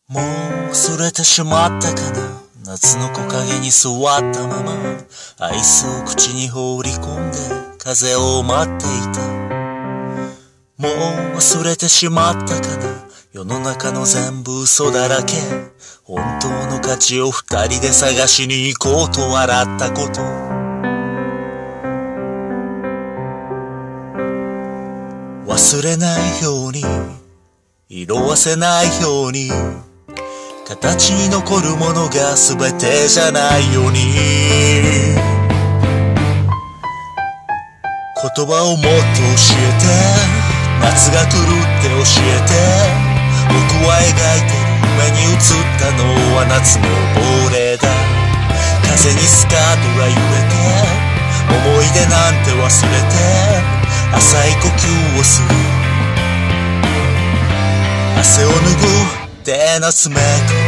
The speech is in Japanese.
もう忘れてしまったかな。夏の木陰に座ったままアイスを口に放り込んで風を待っていた。もう忘れてしまったかな。世の中の全部嘘だらけ。本当の価値を二人で探しに行こうと笑ったこと。忘れないように色褪せないように形に残るものが全てじゃないように言葉をもっと教えて夏が来るって教えて僕は描いてる目に映ったのは夏の亡霊だ風にスカートが揺れて思い出なんて忘れて浅い呼吸をする汗を拭って夏めく